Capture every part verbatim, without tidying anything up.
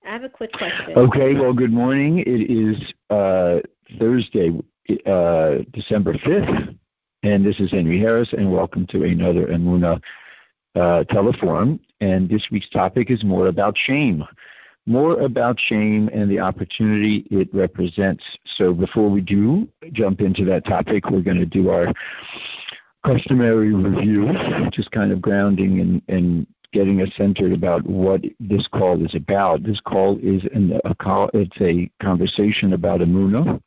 I have a quick question. Okay, well, good morning. It is uh, Thursday, uh, December fifth, and this is Henry Harris, and welcome to another Emunah uh, Teleforum. And this week's topic is more about shame. More about shame and the opportunity it represents. So before we do jump into that topic, we're going to do our customary review, just kind of grounding and, and getting us centered about what this call is about. This call is an, a call, it's a conversation about Emunah,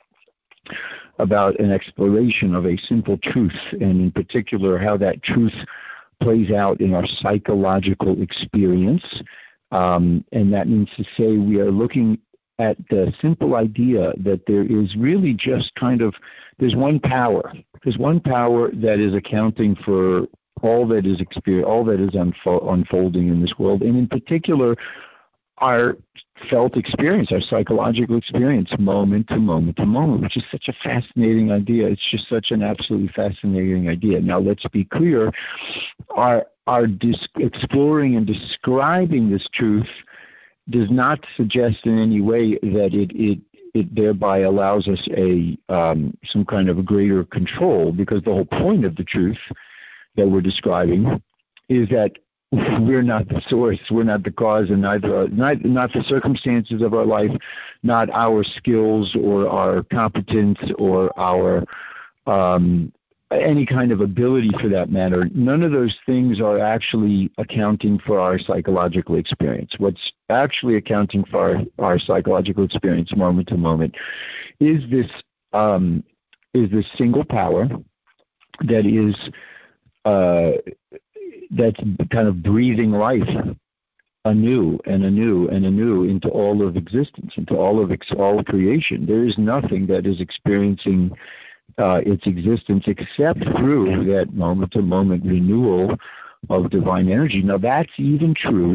about an exploration of a simple truth, and in particular how that truth plays out in our psychological experience. Um, and that means to say we are looking at the simple idea that there is really just kind of, there's one power. There's one power that is accounting for all that is experience, all that is unfo- unfolding in this world, and in particular, our felt experience, our psychological experience, moment to moment to moment, which is such a fascinating idea. It's just such an absolutely fascinating idea. Now, let's be clear. Our, our dis- exploring and describing this truth does not suggest in any way that it, it it thereby allows us a um, some kind of a greater control, because the whole point of the truth that we're describing is that we're not the source, we're not the cause, and neither not, not the circumstances of our life, not our skills or our competence or our um, any kind of ability for that matter. None of those things are actually accounting for our psychological experience. What's actually accounting for our, our psychological experience moment to moment is this um, is this single power that is uh, that's kind of breathing life anew and anew and anew into all of existence, into all of ex- all of creation. There is nothing that is experiencing uh, its existence except through that moment-to-moment renewal of divine energy. Now, that's even true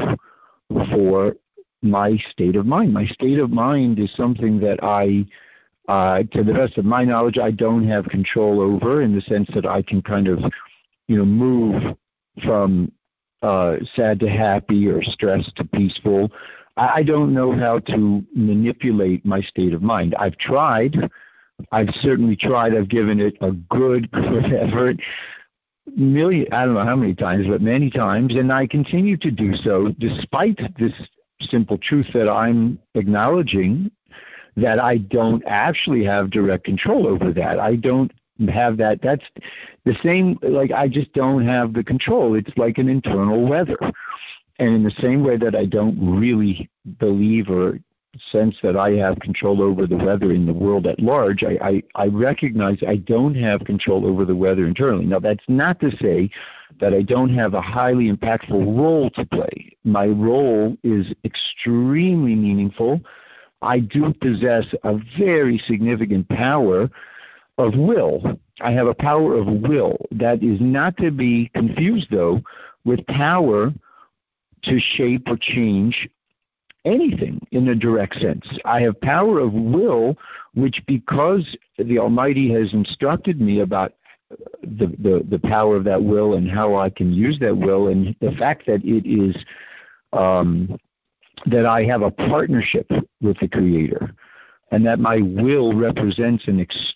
for my state of mind. My state of mind is something that I, uh, to the best of my knowledge, I don't have control over, in the sense that I can kind of, you know, move from uh, sad to happy or stressed to peaceful. I don't know how to manipulate my state of mind. I've tried. I've certainly tried. I've given it a good, good effort. Million, I don't know how many times, but many times, and I continue to do so despite this simple truth that I'm acknowledging, that I don't actually have direct control over that. I don't have that. That's the same, like I just don't have the control. It's like an internal weather. And in the same way that I don't really believe or sense that I have control over the weather in the world at large, I, I, I recognize I don't have control over the weather internally. Now, that's not to say that I don't have a highly impactful role to play. My role is extremely meaningful. I do possess a very significant power of will. I have a power of will that is not to be confused, though, with power to shape or change anything in a direct sense. I have power of will, which, because the Almighty has instructed me about the, the, the power of that will and how I can use that will, and the fact that it is um, that I have a partnership with the Creator, and that my will represents an ex-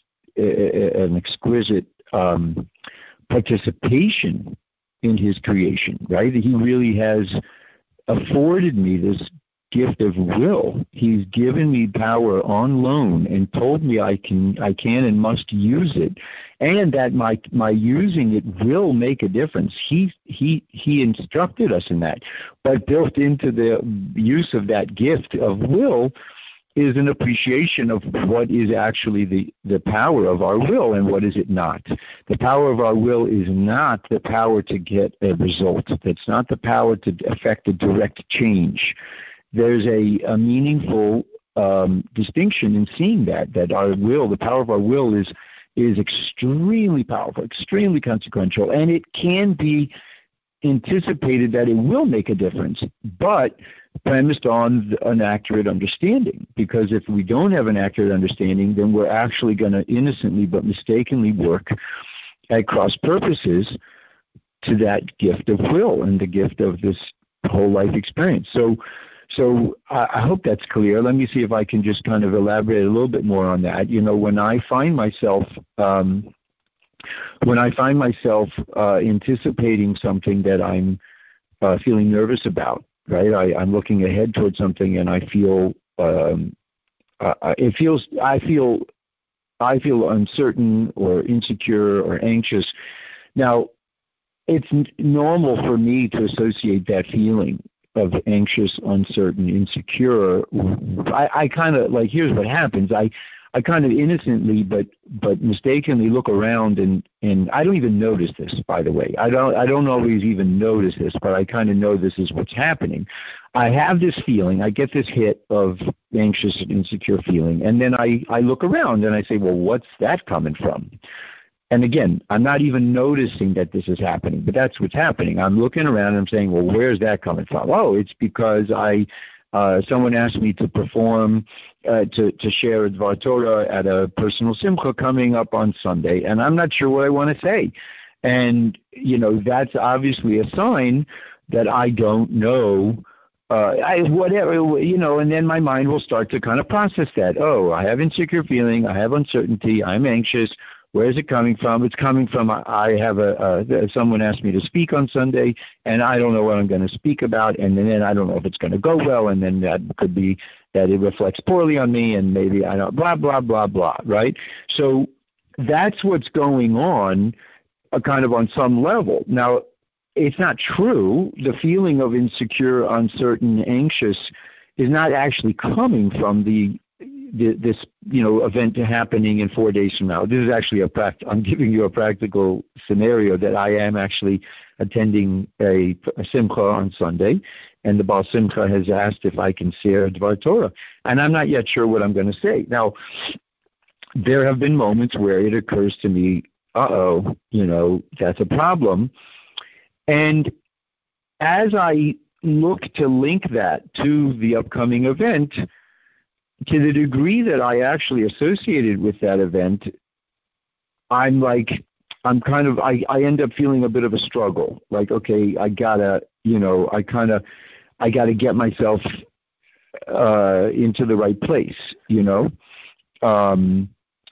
an exquisite um, participation in His creation, right? He really has afforded me this gift of will. He's given me power on loan and told me I can, I can and must use it, and that my my using it will make a difference. He he he instructed us in that, but built into the use of that gift of will is an appreciation of what is actually the, the power of our will and what is it not. The power of our will is not the power to get a result. That's not the power to affect a direct change. There's a, a meaningful um, distinction in seeing that, that our will, the power of our will is is extremely powerful, extremely consequential, and it can be anticipated that it will make a difference, but premised on an accurate understanding. Because if we don't have an accurate understanding, then we're actually going to innocently but mistakenly work at cross purposes to that gift of will and the gift of this whole life experience. So, So I, I hope that's clear. Let me see if I can just kind of elaborate a little bit more on that. You know, when I find myself, um, when I find myself uh, anticipating something that I'm uh, feeling nervous about, right? I, I'm looking ahead towards something, and I feel um, uh, it feels I feel I feel uncertain or insecure or anxious. Now, it's n- normal for me to associate that feeling of anxious, uncertain, insecure. I, I kind of like, here's what happens. I, I kind of innocently but but mistakenly look around, and, and I don't even notice this, by the way. I don't I don't always even notice this, but I kind of know this is what's happening. I have this feeling, I get this hit of anxious and insecure feeling, and then I, I look around and I say, well, what's that coming from? And again, I'm not even noticing that this is happening, but that's what's happening. I'm looking around and I'm saying, well, where's that coming from? Oh, it's because I uh, someone asked me to perform, uh, to, to share a Dvar Torah at a personal simcha coming up on Sunday, and I'm not sure what I want to say. And, you know, that's obviously a sign that I don't know Uh, I, whatever, you know, and then my mind will start to kind of process that. Oh, I have insecure feeling. I have uncertainty. I'm anxious. Where's it coming from? It's coming from I have a, a someone asked me to speak on Sunday, and I don't know what I'm going to speak about, and then I don't know if it's going to go well, and then that could be that it reflects poorly on me, and maybe I don't, blah, blah, blah, blah, right? So that's what's going on uh, kind of on some level. Now, it's not true. The feeling of insecure, uncertain, anxious is not actually coming from the, the this you know event happening in four days from now. This is actually a pract- I'm giving you a practical scenario that I am actually attending a, a simcha on Sunday, and the Baal Simcha has asked if I can share Dvar Torah, and I'm not yet sure what I'm going to say. Now, there have been moments where it occurs to me, uh-oh, you know, that's a problem. And as I look to link that to the upcoming event, to the degree that I actually associated with that event, I'm like, I'm kind of, I, I end up feeling a bit of a struggle. Like, okay, I gotta, you know, I kind of, I gotta get myself uh, into the right place, you know? Um,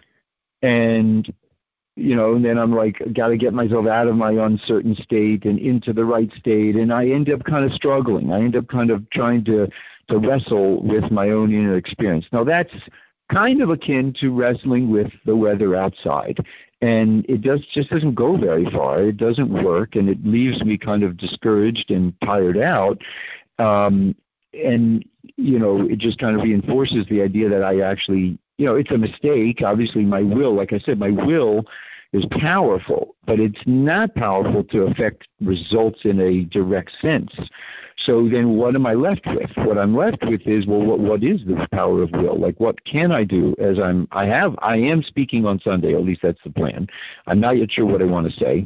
and You know, and then I'm like, got to get myself out of my uncertain state and into the right state. And I end up kind of struggling. I end up kind of trying to, to wrestle with my own inner experience. Now, that's kind of akin to wrestling with the weather outside. And it does just doesn't go very far. It doesn't work, and it leaves me kind of discouraged and tired out. Um, and, you know, it just kind of reinforces the idea that I actually, you know, it's a mistake. Obviously, my will, like I said, my will is powerful, but it's not powerful to affect results in a direct sense. So then what am I left with? What I'm left with is, well, what, what is this power of will? Like, what can I do as I'm, I have, I am speaking on Sunday, at least that's the plan. I'm not yet sure what I want to say.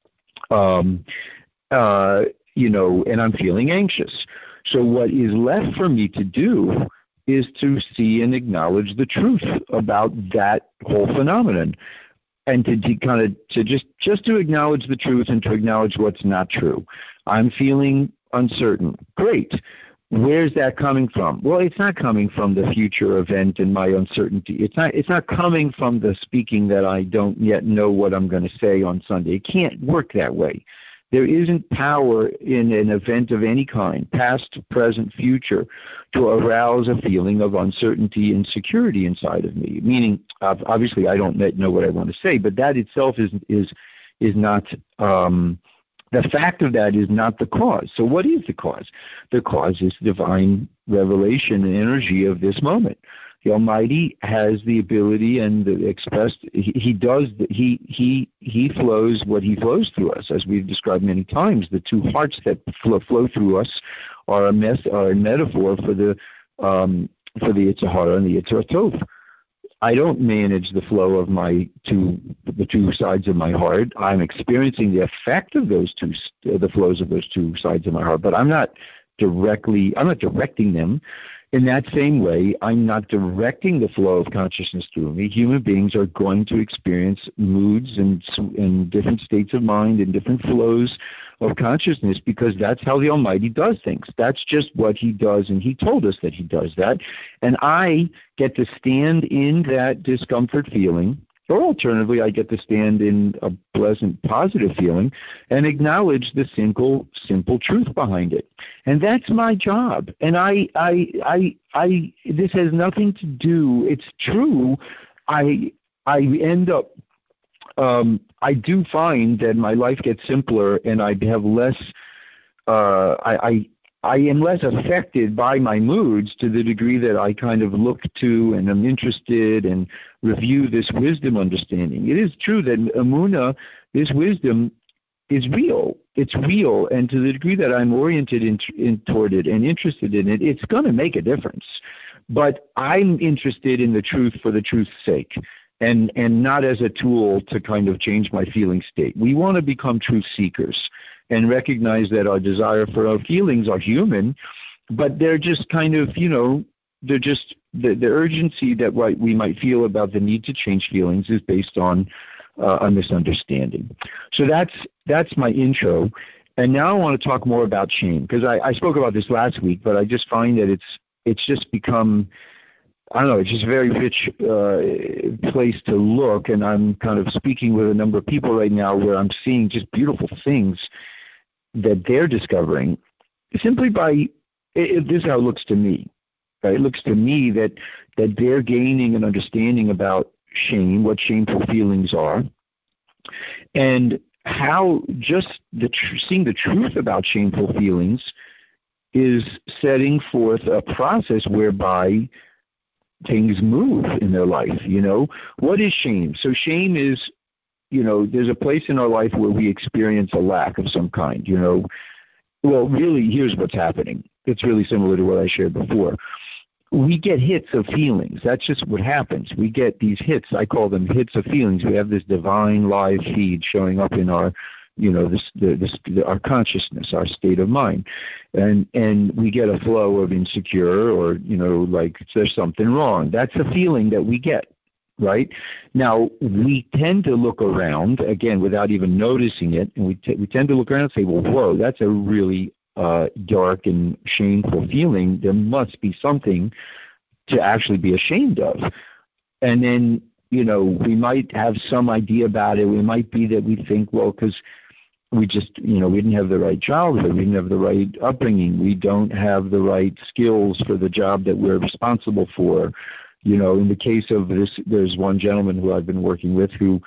Um, uh, you know, and I'm feeling anxious. So what is left for me to do is to see and acknowledge the truth about that whole phenomenon, and to, to kind of to just just to acknowledge the truth and to acknowledge what's not true. I'm feeling uncertain. Great. Where's that coming from? Well, it's not coming from the future event and my uncertainty. It's not it's not coming from the speaking that I don't yet know what I'm going to say on Sunday. It can't work that way. There isn't power in an event of any kind, past, present, future, to arouse a feeling of uncertainty and insecurity inside of me. Meaning, obviously, I don't know what I want to say, but that itself is is is not. Um, the fact of that is not the cause. So, what is the cause? The cause is divine revelation and energy of this moment. The Almighty has the ability and the expressed. He, he does. He he he flows what he flows through us, as we've described many times. The two hearts that flow, flow through us are a mess, are a metaphor for the um, for the Yetzer Hara and the Yetzer Tov. I don't manage the flow of my two the two sides of my heart. I'm experiencing the effect of those two the flows of those two sides of my heart, but I'm not directly. I'm not directing them. In that same way, I'm not directing the flow of consciousness through me. Human beings are going to experience moods and, and different states of mind and different flows of consciousness because that's how the Almighty does things. That's just what He does, and He told us that He does that. And I get to stand in that discomfort feeling, or alternatively, I get to stand in a pleasant, positive feeling and acknowledge the simple, simple truth behind it. And that's my job. And I, I, I, I, this has nothing to do, it's true, I, I end up, um, I do find that my life gets simpler and I have less, uh, I, I I am less affected by my moods to the degree that I kind of look to and am interested and review this wisdom understanding. It is true that Emunah, this wisdom, is real. It's real, and to the degree that I'm oriented in, in, toward it and interested in it, it's going to make a difference. But I'm interested in the truth for the truth's sake, and, and not as a tool to kind of change my feeling state. We want to become truth seekers and recognize that our desire for our feelings are human, but they're just kind of, you know, they're just, the, the urgency that what we might feel about the need to change feelings is based on uh, a misunderstanding. So that's that's my intro. And now I want to talk more about shame, because I, I spoke about this last week, but I just find that it's it's just become, I don't know, it's just a very rich uh, place to look, and I'm kind of speaking with a number of people right now where I'm seeing just beautiful things that they're discovering simply by, it, this is how it looks to me. Right? It looks to me that, that they're gaining an understanding about shame, what shameful feelings are, and how just the tr- seeing the truth about shameful feelings is setting forth a process whereby things move in their life. You know, what is shame? So shame is, you know, there's a place in our life where we experience a lack of some kind, you know. Well, really, here's what's happening. It's really similar to what I shared before. We get hits of feelings. That's just what happens. We get these hits. I call them hits of feelings. We have this divine live feed showing up in our, you know, this, the, this, the, our consciousness, our state of mind. And and we get a flow of insecure or, you know, like there's something wrong. That's a feeling that we get. Right? Now, we tend to look around, again, without even noticing it, and we, t- we tend to look around and say, well, whoa, that's a really uh, dark and shameful feeling. There must be something to actually be ashamed of. And then, you know, we might have some idea about it. It might be that we think, well, because we just, you know, we didn't have the right childhood, we didn't have the right upbringing, we don't have the right skills for the job that we're responsible for. You know, in the case of this, there's one gentleman who I've been working with who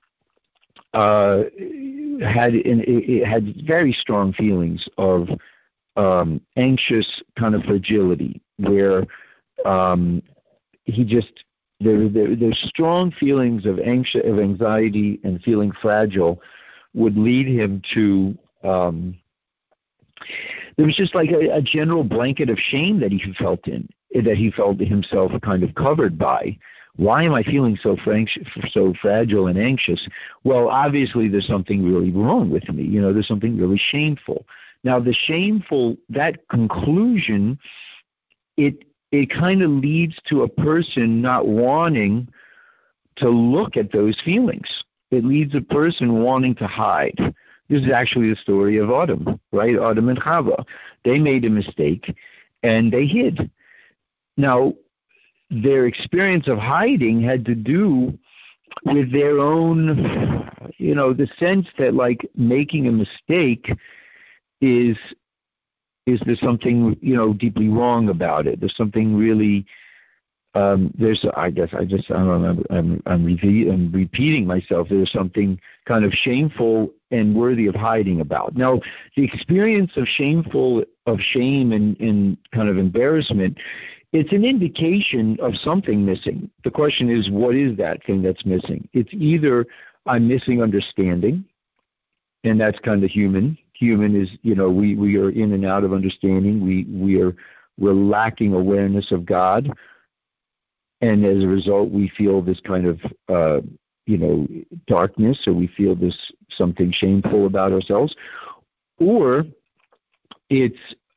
uh, had in, it had very strong feelings of um, anxious kind of fragility, where um, he just there, there there's strong feelings of anxious, of anxiety, and feeling fragile would lead him to. Um, there was just like a, a general blanket of shame that he felt in. that he felt himself kind of covered by. Why am I feeling so frank- so fragile and anxious? Well, obviously there's something really wrong with me. You know, there's something really shameful. Now, the shameful, that conclusion, it it kind of leads to a person not wanting to look at those feelings. It leads a person wanting to hide. This is actually the story of Adam, right? Adam and Chava. They made a mistake, and they hid. Now, their experience of hiding had to do with their own, you know, the sense that, like, making a mistake is, is there something, you know, deeply wrong about it? There's something really, um, there's, I guess, I just, I don't know, I'm, I'm, re- I'm repeating myself. There's something kind of shameful and worthy of hiding about. Now, the experience of shameful, of shame and, and kind of embarrassment, it's an indication of something missing. The question is, what is that thing that's missing? It's either I'm missing understanding, and that's kind of human. Human is, you know, we, we are in and out of understanding. We we are we're lacking awareness of God, and as a result, we feel this kind of uh, you know darkness, or we feel this something shameful about ourselves, or it's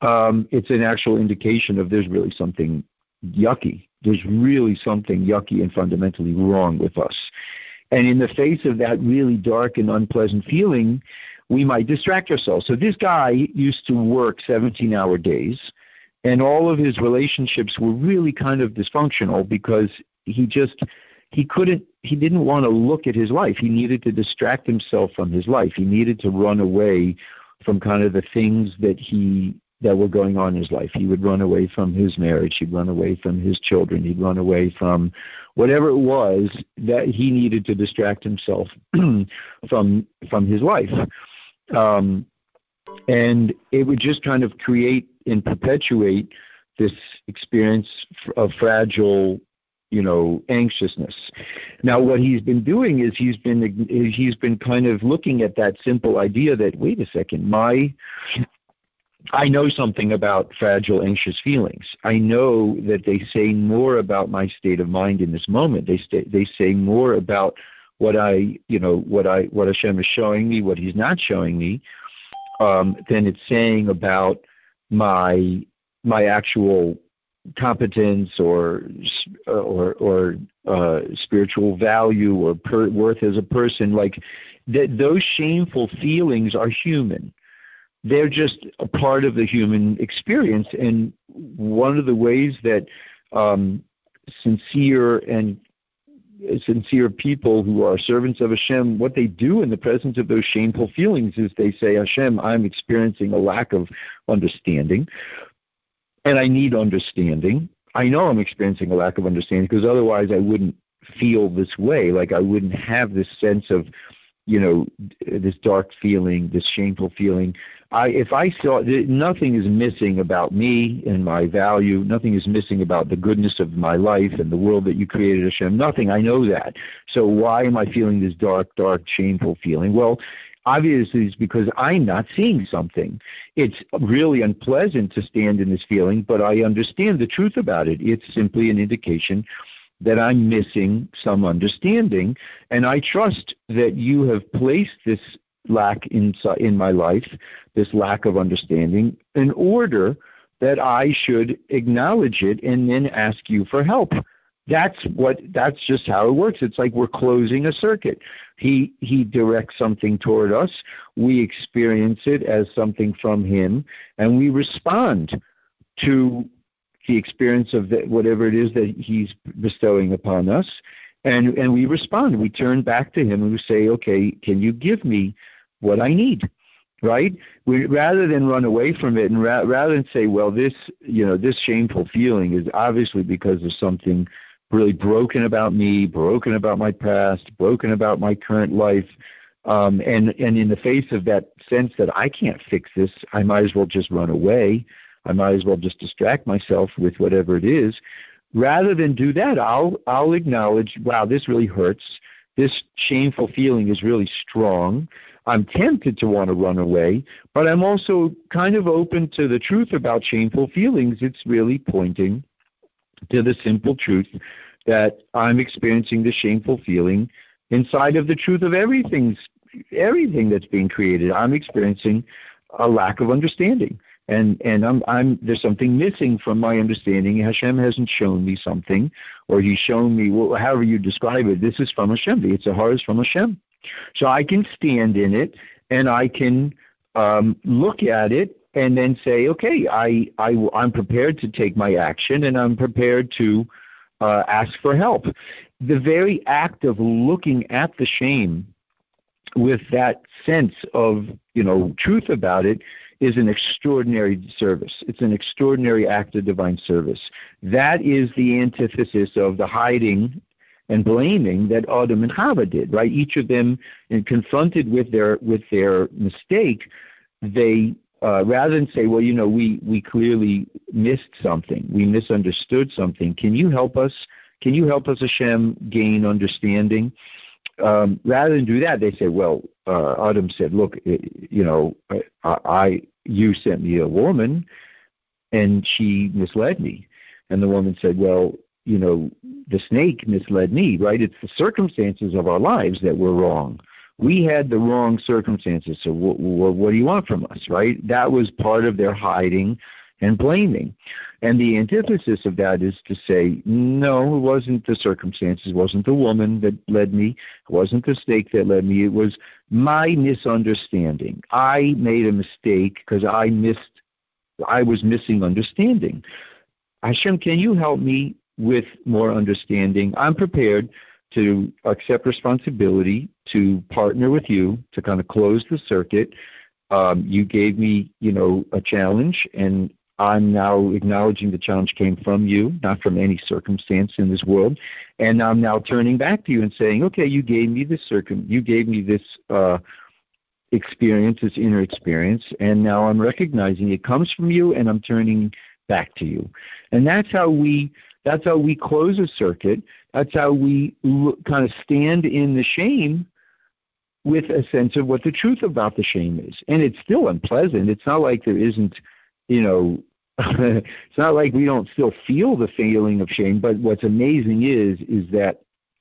um, it's an actual indication of there's really something yucky. There's really something yucky and fundamentally wrong with us. And in the face of that really dark and unpleasant feeling, we might distract ourselves. So this guy used to work seventeen-hour days, and all of his relationships were really kind of dysfunctional because he just, he couldn't, he didn't want to look at his life. He needed to distract himself from his life. He needed to run away from kind of the things that he, that were going on in his life. He would run away from his marriage. He'd run away from his children. He'd run away from whatever it was that he needed to distract himself from from his life. Um, and it would just kind of create and perpetuate this experience of fragile, you know, anxiousness. Now, what he's been doing is he's been he's been kind of looking at that simple idea that, wait a second, my I know something about fragile, anxious feelings. I know that they say more about my state of mind in this moment. They stay, they say more about what I, you know, what I, what Hashem is showing me, what He's not showing me, um, than it's saying about my my actual competence or or or uh, spiritual value or per, worth as a person. Like that, those shameful feelings are human. They're just a part of the human experience. And one of the ways that um, sincere and sincere people who are servants of Hashem, what they do in the presence of those shameful feelings is they say, Hashem, I'm experiencing a lack of understanding, and I need understanding. I know I'm experiencing a lack of understanding because otherwise I wouldn't feel this way. Like I wouldn't have this sense of, you know, this dark feeling, this shameful feeling. I, if I saw, nothing is missing about me and my value. Nothing is missing about the goodness of my life and the world that you created, Hashem. Nothing. I know that. So why am I feeling this dark, dark, shameful feeling? Well, obviously it's because I'm not seeing something. It's really unpleasant to stand in this feeling, but I understand the truth about it. It's simply an indication that I'm missing some understanding, and I trust that you have placed this lack in, in my life, this lack of understanding, in order that I should acknowledge it and then ask you for help. That's what. That's just how it works. It's like we're closing a circuit. He he directs something toward us. We experience it as something from him, and we respond to the experience of the, whatever it is that he's bestowing upon us, and, and we respond. We turn back to him and we say, okay, can you give me what I need, right? We, rather than run away from it and ra- rather than say, well, this, you know, this shameful feeling is obviously because of something really broken about me, broken about my past, broken about my current life, um, and, and in the face of that sense that I can't fix this, I might as well just run away. I might as well just distract myself with whatever it is. Rather than do that, I'll I'll acknowledge, wow, this really hurts. This shameful feeling is really strong. I'm tempted to want to run away, but I'm also kind of open to the truth about shameful feelings. It's really pointing to the simple truth that I'm experiencing the shameful feeling inside of the truth of everything's, everything that's being created. I'm experiencing a lack of understanding. And and I'm I'm there's something missing from my understanding. Hashem hasn't shown me something, or He's shown me, well, however you describe it. This is from Hashem. The Yetzer Hara is from Hashem. So I can stand in it, and I can um, look at it, and then say, okay, I I I'm prepared to take my action, and I'm prepared to uh, ask for help. The very act of looking at the shame with that sense of, you know, truth about it is an extraordinary service. It's an extraordinary act of divine service. That is the antithesis of the hiding and blaming that Adam and Chava did, right? Each of them, and confronted with their with their mistake, they uh, rather than say, well, you know, we we clearly missed something, we misunderstood something. Can you help us? Can you help us, Hashem, gain understanding? Um, rather than do that, they say, well, uh, Adam said, look, you know, I, I, you sent me a woman, and she misled me. And the woman said, well, you know, the snake misled me, right? It's the circumstances of our lives that were wrong. We had the wrong circumstances, so w- w- what do you want from us, right? That was part of their hiding and blaming. And the antithesis of that is to say, no, it wasn't the circumstances, it wasn't the woman that led me, it wasn't the snake that led me, it was my misunderstanding. I made a mistake because I missed, I was missing understanding. Hashem, can you help me with more understanding? I'm prepared to accept responsibility, to partner with you, to kind of close the circuit. Um, you gave me, you know, a challenge, and I'm now acknowledging the challenge came from you, not from any circumstance in this world. And I'm now turning back to you and saying, okay, you gave me this circum, you gave me this uh, experience, this inner experience, and now I'm recognizing it comes from you, and I'm turning back to you. And that's how we, that's how we close a circuit. That's how we look, kind of stand in the shame with a sense of what the truth about the shame is. And it's still unpleasant. It's not like there isn't, you know, it's not like we don't still feel the feeling of shame, but what's amazing is, is that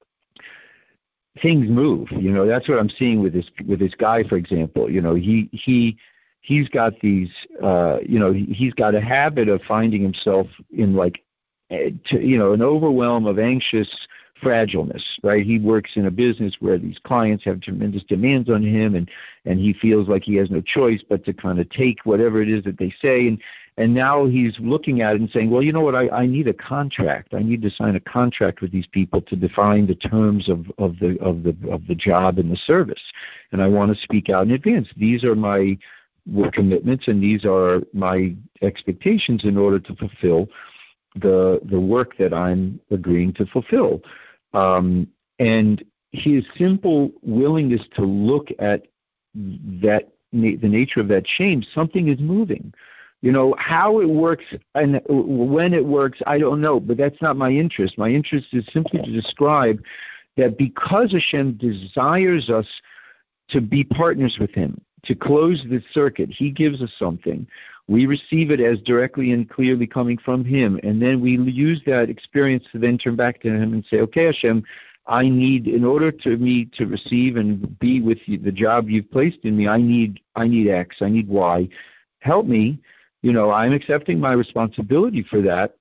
things move. You know, that's what I'm seeing with this, with this guy, for example. You know, he, he, he's got these, uh, you know, he's got a habit of finding himself in like, to, you know, an overwhelm of anxious fragileness, right? He works in a business where these clients have tremendous demands on him, and, and he feels like he has no choice but to kind of take whatever it is that they say. And, and now he's looking at it and saying, well, you know what, I, I need a contract. I need to sign a contract with these people to define the terms of, of the of the of the job and the service. And I want to speak out in advance. These are my commitments, and these are my expectations in order to fulfill the the work that I'm agreeing to fulfill. Um, and his simple willingness to look at that, the nature of that shame, something is moving. You know, how it works and when it works, I don't know, but that's not my interest. My interest is simply to describe that because Hashem desires us to be partners with Him, to close this circuit, He gives us something. We receive it as directly and clearly coming from Him, and then we use that experience to then turn back to Him and say, okay, Hashem, I need, in order to me to receive and be with you, the job you've placed in me, I need, I need X, I need Y. Help me. You know, I'm accepting my responsibility for that.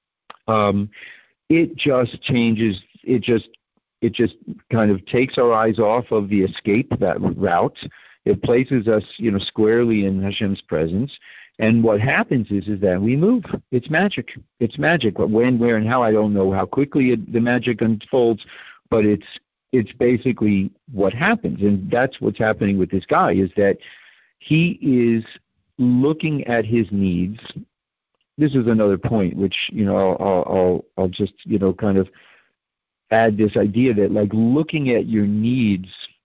Um, it just changes. It just, it just kind of takes our eyes off of the escape that route. It places us, you know, squarely in Hashem's presence. And what happens is, is that we move. It's magic. It's magic. But when, where, and how, I don't know how quickly it, the magic unfolds, but it's it's basically what happens. And that's what's happening with this guy, is that he is looking at his needs. This is another point, which, you know, I'll, I'll, I'll just, you know, kind of add this idea that, like, looking at your needs,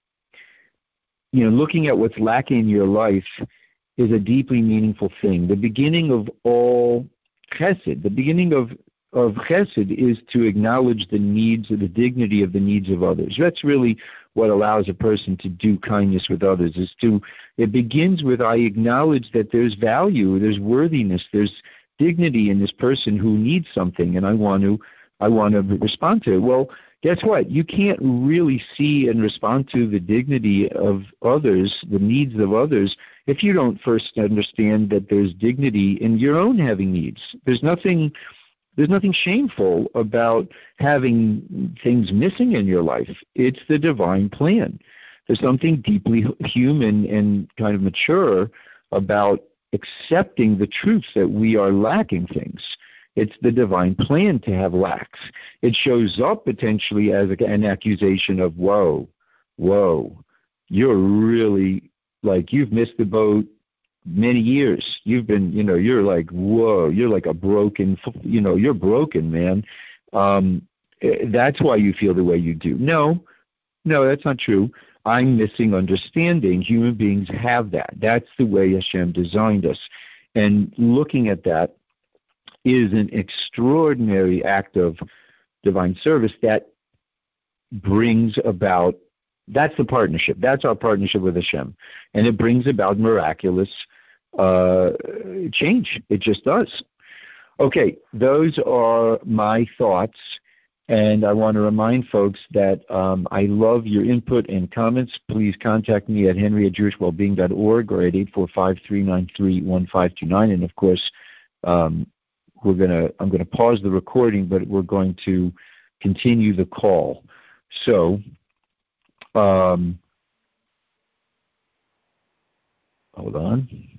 you know, looking at what's lacking in your life is a deeply meaningful thing. The beginning of all chesed, the beginning of, of chesed is to acknowledge the needs, the dignity of the needs of others. That's really what allows a person to do kindness with others, is to, it begins with, I acknowledge that there's value, there's worthiness, there's dignity in this person who needs something, and I want to, I want to respond to it. Well, guess what? You can't really see and respond to the dignity of others, the needs of others, if you don't first understand that there's dignity in your own having needs. There's nothing, there's nothing shameful about having things missing in your life. It's the divine plan. There's something deeply human and kind of mature about accepting the truth that we are lacking things. It's the divine plan to have lacks. It shows up potentially as an accusation of, whoa, whoa, you're really, like, you've missed the boat many years. You've been, you know, you're like, whoa, you're like a broken, you know, you're broken, man. Um, that's why you feel the way you do. No, no, that's not true. I'm missing understanding. Human beings have that. That's the way Hashem designed us. And looking at that is an extraordinary act of divine service that brings about, that's the partnership. That's our partnership with Hashem. And it brings about miraculous uh, change. It just does. Okay, those are my thoughts. And I want to remind folks that um, I love your input and comments. Please contact me at henry at jewish wellbeing dot org or at eight four five, three nine three, one five two nine. And, of course, um, we're gonna I'm gonna pause the recording, but we're going to continue the call. So, um, hold on.